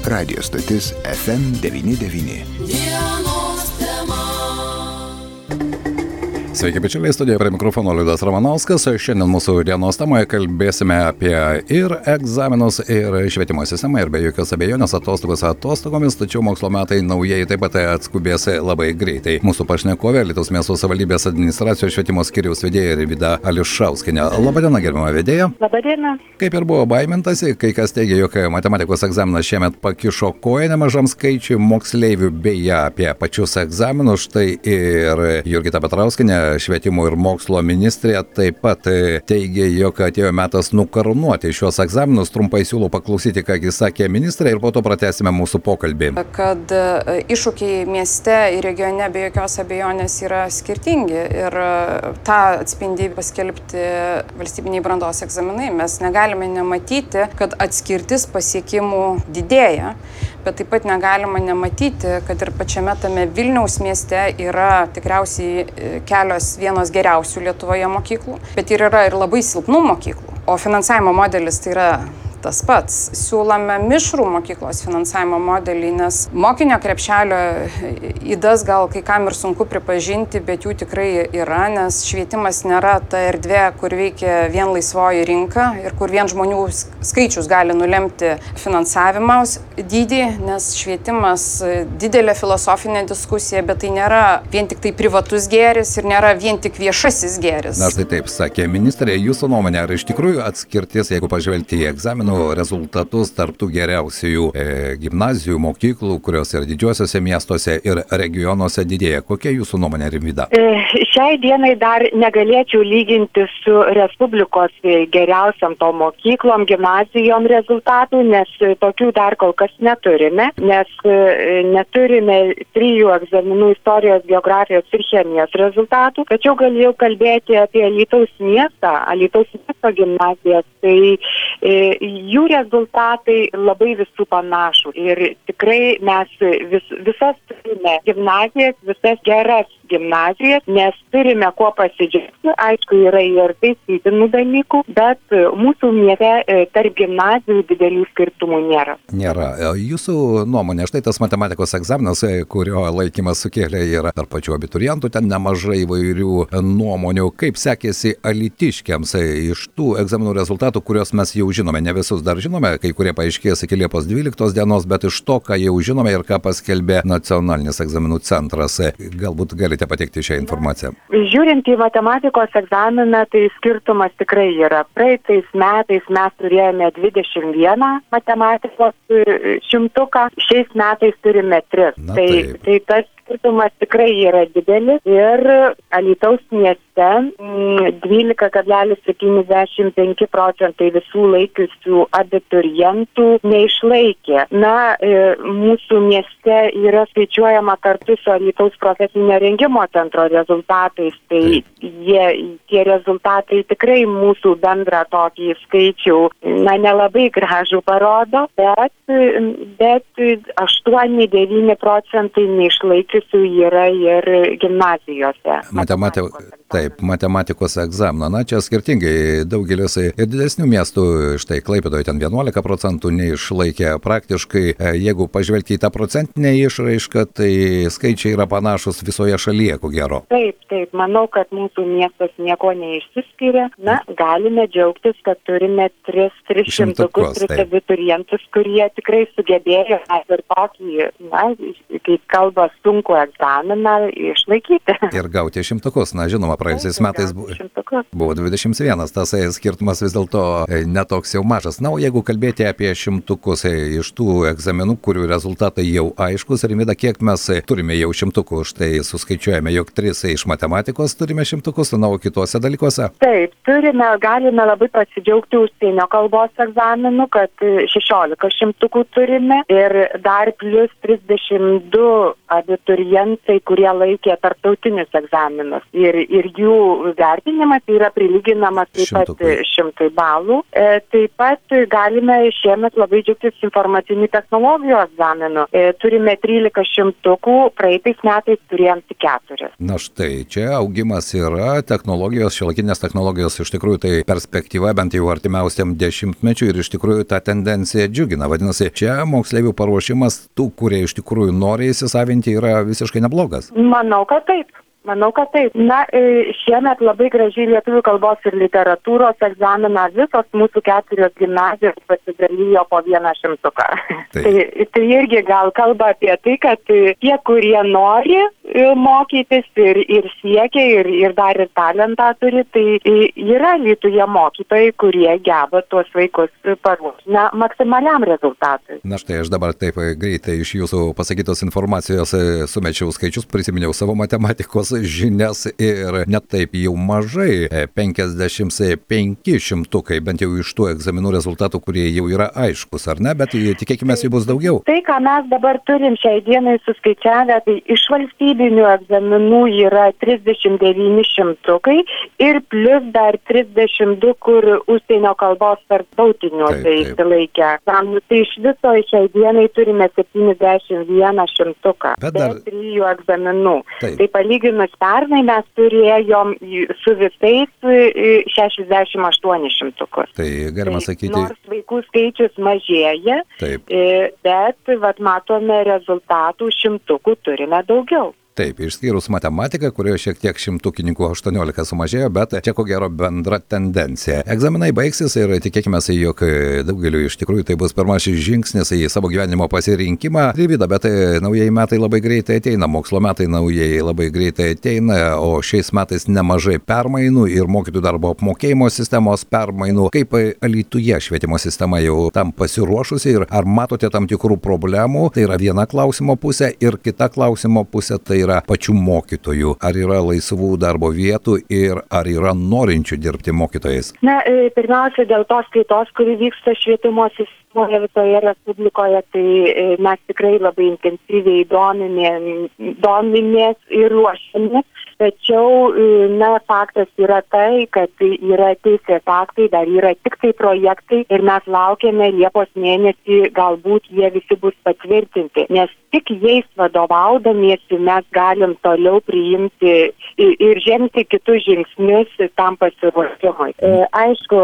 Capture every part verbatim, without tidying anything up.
radijo stotis F M devyni devyni. Sveiki, bičiuliai, studijoje prie mikrofono Liudas Ramanauskas. Šiandien mūsų dienos temoje kalbėsime apie ir egzaminus, ir švietimo sistemą, ir be jokios abejonės atostogos atostogomis, tačiau mokslo metai naujieji taip pat atskubės labai greitai. Mūsų pašnekovė Alytaus miesto savivaldybės administracijos švietimo skyriaus vedėja Rimvyda Ališauskienė. Labadiena, gerbiama vedėja. Labadiena. Kaip ir buvo baimintasi, kai kas teigia, jog matematikos egzaminas šiemet pakišo koją nemažam skaičiui moksleivių, beje, apie pačius egzaminus. Štai ir Jurgita Petrauskienė, švietimo ir mokslo ministrė, taip pat teigia, jog atėjo metas nukarūnuoti šios egzaminus. Trumpai siūlau paklausyti, ką jis sakė ministrė, ir po to pratęsime mūsų pokalbį. Kad iššūkiai mieste ir regione be jokios abejonės yra skirtingi ir tą atspindi paskelbti valstybiniai brandos egzaminai. Mes negalime nematyti, kad atskirtis pasiekimų didėja, bet taip pat negalima nematyti, kad ir pačiame tame Vilniaus mieste yra tikriausiai kelios vienos geriausių Lietuvoje mokyklų, bet ir yra ir labai silpnų mokyklų. O finansavimo modelis tai yra tas pats. Siūlome mišrų mokyklos finansavimo modelį, nes mokinio krepšelio ydas gal kai kam ir sunku pripažinti, bet jų tikrai yra, nes švietimas nėra ta erdvė, kur veikia vien laisvoji rinka ir kur vien žmonių skaičius gali nulemti finansavimo dydį, nes švietimas didelė filosofinė diskusija, bet tai nėra vien tik tai privatus gėris ir nėra vien tik viešasis gėris. Na, štai taip sakė ministrė. Jūsų nuomonė, ar iš tikrųjų atskirtis, jeigu pažvelgti į egzaminų rezultatus tarp tų geriausiųjų e, gimnazijų, mokyklų, kurios ir didžiuosiuose miestuose ir regionuose didėja? Kokia jūsų nuomonė, Rimvyda? E, šiai dienai dar negalėčiau lyginti su Respublikos geriausiam to mokyklom, gimnazijom rezultatų, nes tokių dar kol kas neturime, nes e, neturime trijų egzaminų istorijos, geografijos ir chemijos rezultatų, tačiau galėjau kalbėti apie Alytaus miestą, Alytaus miesto gimnazijas, tai e, jų rezultatai labai visų panašų ir tikrai mes vis, visas turime gimnazijas, visas geras gimnazijas, nes turime kuo pasidžiaugti. Aišku, yra ir taisytinų dalykų, bet mūsų mieste tarp gimnazijų didelių skirtumų nėra. Nėra. Jūsų nuomonė, štai tas matematikos egzaminas, kurio laikymas sukėlė ir tarp pačių abiturientų, ten nemažai įvairių nuomonių. Kaip sekėsi alytiškiams iš tų egzaminų rezultatų, kuriuos mes jau žinome? Ne visus dar žinome, kai kurie paaiškės iki Liepos dvyliktos dienos, bet iš to, ką jau žinome ir ką paskelbė Nacionalinis egzaminų centras, galbūt galite pateikti šią informaciją. Žiūrint į matematikos egzaminą, tai skirtumas tikrai yra. Praeitais metais mes turėjome dvidešimt vieną matematikos šimtuką, šiais metais turime tris. Na, tai, tai tas skirtumas tikrai yra didelis ir Alytaus mieste dvylika kablelis septyniasdešimt penki procentai visų laikiusių abiturientų neišlaikė. Na, mūsų mieste yra skaičiuojama kartu su Alytaus profesinio rengimo centro rezultatais, tai jie, tie rezultatai tikrai mūsų bendrą tokį skaičių, na, nelabai gražų parodo, bet, bet aštuoni devyni procentai neišlaikiusių yra ir gimnazijose. Matematikos. Taip, matematikos egzaminą. Na, čia skirtingai daugelis ir didesnių miestų, štai Klaipėdoje ten vienuolika procentų neišlaikė. Praktiškai, jeigu pažvelgti į tą procentinę išraišką, tai skaičiai yra panašus visoje šalyje, ko gero. Taip, taip, manau, kad mūsų miestas nieko neišsiskiria. Na, galime džiaugtis, kad turime tris, tris šimtukus, tris abiturientus, kurie tikrai sugebėjo ir tokį, na, kaip kalba, sunku egzaminą išlaikyti. Ir gauti šimtukus. Na, žinoma, praėjusiais metais buvo, buvo dvidešimt vienas, tas skirtumas vis dėlto netoks jau mažas. Na, o jeigu kalbėti apie šimtukus iš tų egzaminų, kurių rezultatai jau aiškus, Rimvyda, kiek mes turime jau šimtukų, štai suskaičiuojame, jog tris iš matematikos turime šimtukus, na, o kitose dalykuose? Taip, turime, galime labai pasidžiaugti užsienio kalbos egzaminų, kad šešiolika šimtukų turime ir dar plus trisdešimt du abiturientai, kurie laikė tarptautinius egzaminus. Ir, ir ir jų vertinimas yra prilyginamas taip pat šimtui balų. Taip pat galime šiemet labai džiaugtis informacinių technologijų egzaminu. Turime trylika šimtukų, praeitais metais turėjom tik keturis. Na štai, čia augimas yra, technologijos, šiuolaikinės technologijos iš tikrųjų tai perspektyva bent jau artimiausiam dešimtmečiui ir iš tikrųjų ta tendencija džiugina. Vadinasi, čia moksleivių paruošimas tų, kurie iš tikrųjų nori įsisavinti, yra visiškai neblogas. Manau, kad taip. Manau, kad taip. Na, šiemet labai gražiai lietuvių kalbos ir literatūros egzaminą visos mūsų keturios gimnazijos pasidalijo po vieną šimtuką. Tai, tai irgi gal kalba apie tai, kad tie, kurie nori mokytis ir, ir siekia ir, ir dar ir talentą turi, tai yra Alytuje mokytojai, kurie geba tuos vaikus paruošti na, maksimaliam rezultatui. Na štai, aš dabar taip greitai iš jūsų pasakytos informacijos sumečiau skaičius, prisiminiau savo matematikos žinias ir net taip jau mažai, penkiasdešimt penki šimtukai, bent jau iš tų egzaminų rezultatų, kurie jau yra aiškus, ar ne, bet tikėkime, jų bus daugiau. Tai, ką mes dabar turim šiai dienai suskaičiavę, tai iš valstybinių egzaminų yra trisdešimt devyni šimtukai ir plus dar trisdešimt du, kur užsienio kalbos tarptautiniuose įsilaikę. Tai iš viso šiai dienai turime septyniasdešimt vieną šimtuką, bet dar trijų egzaminų. Taip. Tai palyginus pernai mes turėjom su visais šešiasdešimt aštuonis šimtukus. Tai galima sakyti. Nors vaikų skaičius mažėja, taip. Bet vat, matome rezultatų šimtukų turime daugiau. Taip, išskyrus matematiką, kurioje šiek tiek šimtukininkų aštuoniolika sumažėjo, bet čia ko gero bendra tendencija. Egzaminai baigsis ir tikėkime, jog daugeliu iš tikrųjų tai bus pirmasis žingsnis į savo gyvenimo pasirinkimą. Rimvyda, bet naujieji metai labai greitai ateina, mokslo metai naujieji labai greitai ateina, o šiais metais nemažai permainų ir mokytojų darbo apmokėjimo sistemos permainų. Kaip Alytuje švietimo sistema jau tam pasiruošusi ir ar matote tam tikrų problemų? Tai yra viena klausimo pusė ir kita klausimo pusė tai yra pačių mokytojų. Ar yra laisvų darbo vietų ir ar yra norinčių dirbti mokytojais? Na, pirmiausia, dėl tos kaitos, kuri vyksta švietimo sistemoje visoje Respublikoje, tai mes tikrai labai intensyviai domimės ir ruošiamės. Tačiau, na, faktas yra tai, kad yra teisės aktai, dar yra tik tai projektai ir mes laukiame Liepos mėnesį, galbūt jie visi bus patvirtinti, nes tik jais vadovaudamiesi mes galim toliau priimti ir žengti kitus žingsnius tam pasiruošimui. Aišku,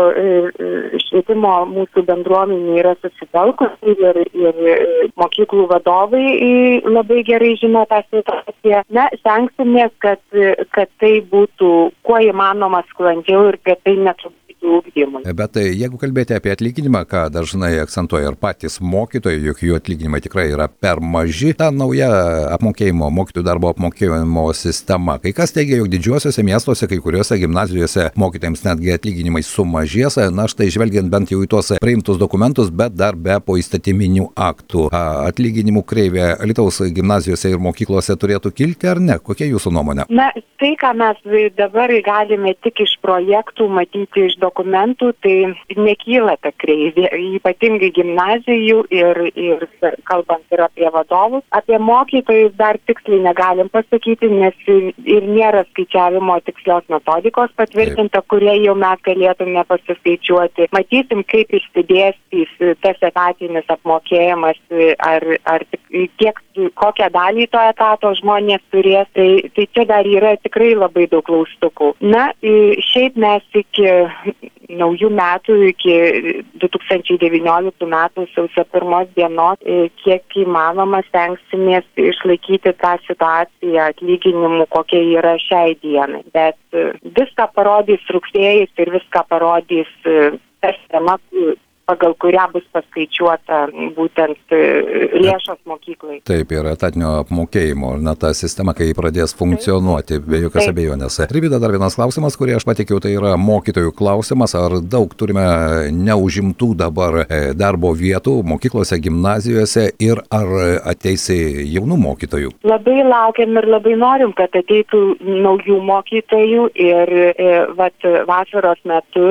švietimo mūsų bendruomenė yra susitelkusi ir, ir mokyklų vadovai labai gerai žino tą situaciją. Na, stengsimės, kad kad tai būtų kuo įmanoma sklandžiau ir kad tai netrukdytų ugdymui. Bet jeigu kalbėti apie atlyginimą, ką dažnai akcentuoja ir patys mokytojai, juk jų atlyginimai tikrai yra per maži, ta nauja apmokėjimo, mokytojų darbo apmokėjimo sistema. Kai kas teigia, jog didžiuosiuose miestuose, kai kuriuose gimnazijose mokytojams netgi atlyginimai sumažės, na štai žvelgiant bent jau į tuos priimtus dokumentus, bet dar be poįstatyminių aktų. Atlyginimų kreivė Alytaus gimnazijose ir mokyklose turėtų kilti ar ne? Kokia jūsų nuomonė? Na, tai, ką mes dabar galime tik iš projektų matyti iš dokumentų, tai nekyla ta kreivė, ypatingai gimnazijų ir, ir kalbant ir apie vadovus. Apie mokytojus dar tiksliai negalim pasakyti, nes ir nėra skaičiavimo tikslios metodikos patvirtinta, kurie jau mes galėtume pasiskaičiuoti. Matysim, kaip išsidėstys tas etatinis apmokėjimas, ar, ar kiek, kokią dalį to etato žmonės turės. Tai, tai čia dar yra tikrai labai daug klaustukų. Na, šiaip mes iki naujų metų, iki du tūkstančiai devynioliktų metų sausio pirmos dienos, kiek įmanoma stengsimės išlaikyti tą situaciją atlyginimų, kokia yra šiai dienai. Bet viską parodys rugsėjis ir viską parodys ta sistema, pagal kurią bus paskaičiuota būtent lėšos mokyklai. Taip, yra etatinio apmokėjimo, na ta sistema, kai pradės funkcionuoti, be jokios abejonės. Rimvyda, dar vienas klausimas, kurį aš pateikiau, tai yra mokytojų klausimas. Ar daug turime neužimtų dabar darbo vietų mokyklose, gimnazijose ir ar ateis jaunų mokytojų? Labai laukiam ir labai norim, kad ateitų naujų mokytojų ir vat, vasaros metu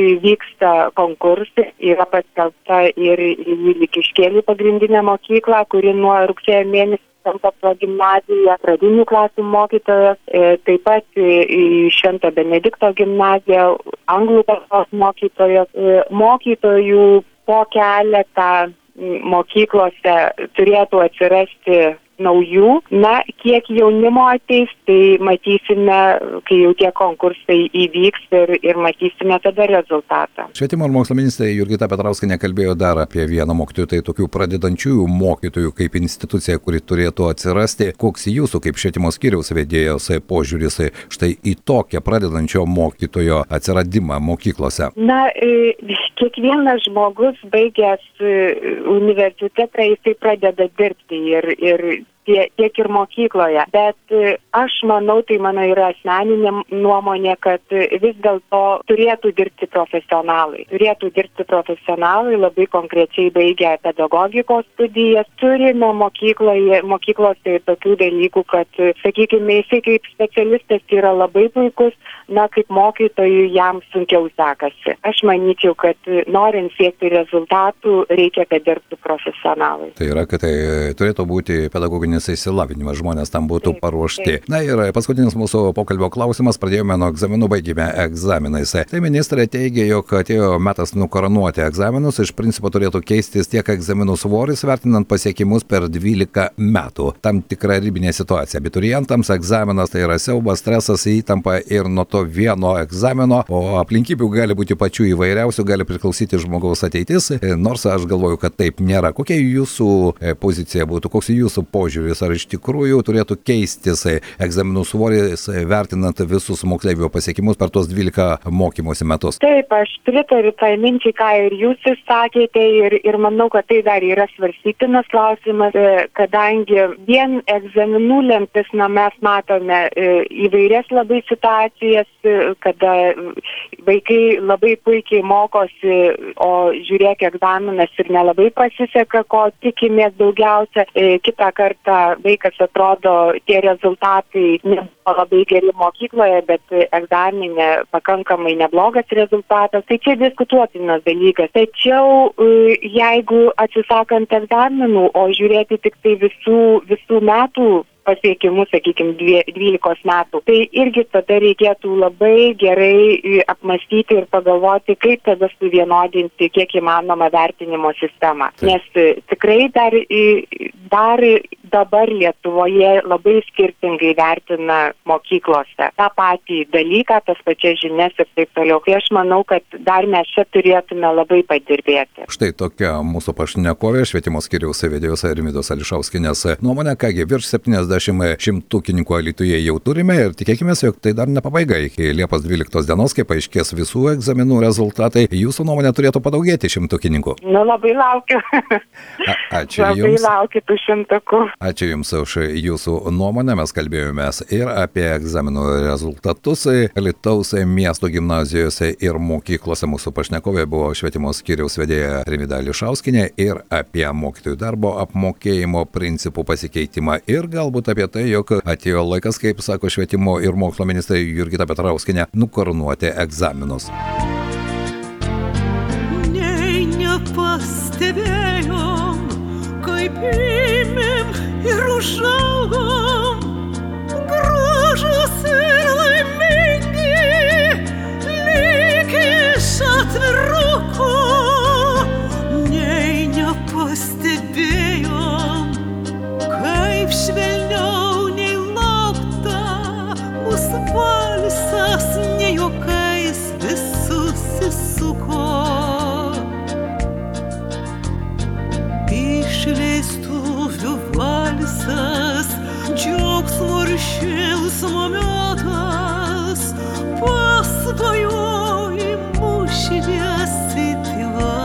vyksta konkursai, yra paskelbta ir į Lykiškėlių pagrindinę mokyklą, kuri nuo rugsėjo mėnesį Švento progimnaziją, pradinių klasių mokytojas, taip pat į Švento Benedikto gimnaziją, anglų kalbos mokytojas, mokytojų po keletą mokyklose turėtų atsirasti naujų. Na, kiek jaunimo ateis, tai matysime, kai jau tie konkursai įvyks ir, ir matysime tada rezultatą. Švietimo ir mokslo ministrė Jurgita Petrauskienė kalbėjo dar apie vieną mokytojų, tai tokių pradedančiųjų mokytojų kaip institucija, kuri turėtų atsirasti. Koks jūsų kaip švietimo skyriaus vedėjos požiūris štai į tokią pradedančio mokytojo atsiradimą mokyklose? Na, kiekvienas žmogus baigęs universitetą, jisai pradeda dirbti ir, ir tiek ir mokykloje. Bet aš manau, tai mano yra asmeninė nuomonė, kad vis dėlto turėtų dirbti profesionalai. Turėtų dirbti profesionalai, labai konkrečiai baigę pedagogikos studijas. Turime mokykloje, mokyklose tokių dalykų, kad, sakykime, jisai kaip specialistas yra labai puikus, na, kaip mokytojui jam sunkiau sekasi. Aš manyčiau, kad norint siekti rezultatų, reikia, kad dirbtų profesionalai. Tai yra, kad tai turėtų būti pedagoginis įsilavinimas, žmonės tam būtų paruošti. Na ir paskutinis mūsų pokalbio klausimas, pradėjome nuo egzaminų, baigėme egzaminais. Tai ministrė teigia, jog atėjo metas nukoronuoti egzaminus, iš principo turėtų keistis tiek egzaminų svoris, vertinant pasiekimus per dvylika metų. Tam tikra ribinė situacija. Abiturientams egzaminas tai yra siaubas, stresas, įtampa ir nuo to vieno egzamino, o aplinkybių gali būti pačių įvairiausių, gali priklausyti žmogaus ateitis, nors aš galvoju, kad taip nėra. Kokia jūsų pozicija būtų, koks jūsų požiūris? Ar iš tikrųjų turėtų keistis egzaminų svoris, vertinant visus moksleivių pasiekimus per tos dvylika mokymosi metus? Taip, aš pritariu tai minčiai, ką ir jūs išsakėte, ir, ir manau, kad tai dar yra svarstytinas klausimas, kadangi vien egzaminų lemtis, na, mes matome įvairias labai situacijas, kada vaikai labai puikiai mokosi, o žiūrėk, egzaminas ir nelabai pasiseka, ko tikimės daugiausia. Kitą kartą vaikas atrodo, tie rezultatai nebuvo labai geri mokykloje, bet egzaminė pakankamai neblogas rezultatas. Tai čia diskutuotinas dalykas. Tačiau jeigu atsisakant egzaminų, o žiūrėti tik tai visų, visų metų pasiekimus, sakykime, dvylikos metų. Tai irgi tada reikėtų labai gerai apmąstyti ir pagalvoti, kaip tada suvienodinti kiek įmanoma vertinimo sistemą. Nes tikrai dar, dar dabar Lietuvoje labai skirtingai vertina mokyklose tą patį dalyką, tas pačias žinias ir taip toliau. Tai aš manau, kad dar mes čia turėtume labai padirbėti. Štai tokia mūsų pašnekovė, švietimo skyriaus vedėjos Rimvydos Ališauskienės nuomonė, kągi virš septyniasdešimt šimtukininkų Alytuje jau turime ir tikėkime, jog tai dar ne pabaiga. Iki Liepos dvyliktos dienos, kai paaiškės visų egzaminų rezultatai, jūsų nuomonė turėtų padaugėti šimtukininkų. Nu, labai laukiu. A, ačiū labai Jums. Labai laukiu tų šimtukų. Ačiū Jums už Jūsų nuomonę. Mes kalbėjomės ir apie egzaminų rezultatus Alytaus miesto gimnazijose ir mokyklose. Mūsų pašnekovė buvo švietimo skyriaus vedėja Rimvyda Ališauskienė ir apie mokytojų darbo apmokėjimo principų pasikeitimą ir galbūt apie tai, jog atėjo laikas, kaip sako švietimo ir mokslo ministrė Jurgita Petrauskienė, nukarūnuoti egzaminus. Nei nepastebėjom, kaip ėmėm ir užaugom, gražūs ir laimingi, lyg iš atviruko. Nei nepastebėjom, kaip švelniau nei laukta, mūsų balsas ne juokais visus įsuko. Išleistuvių valsas, džiaugsmo ir šėlsmo metas, pasvajojimų šviesi tyla.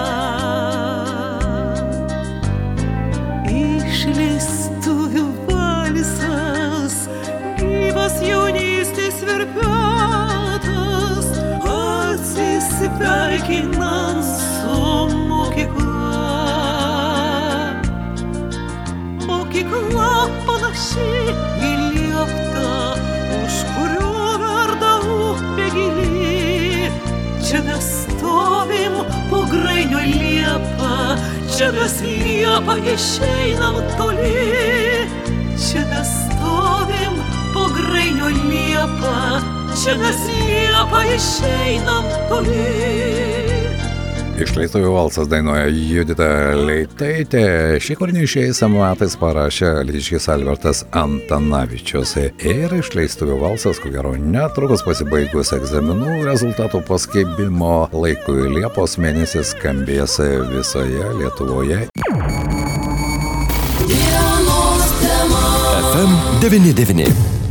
Išleistuvių valsas, gyvas jaunystės verpetas, atsisveikinant su mokykla. Mokykla panaši į lieptą, už kurio verda upė gili. Čia mes stovim po Grainio liepą, čia čia mes Liepą išeinam toli, čia mes stovim po Grainio liepą, čia mes Liepą išeinam toli. Išleistuvių valsas dainuoja Judita Leitaitė. Šį kūrinį šiais metais parašė alytiškis Albertas Antanavičius. Ir išleistuvių valsas, ko gero, netrukus pasibaigus egzaminų rezultatų paskelbimo laikui Liepos mėnesį skambės visoje Lietuvoje. F M devyni devyni.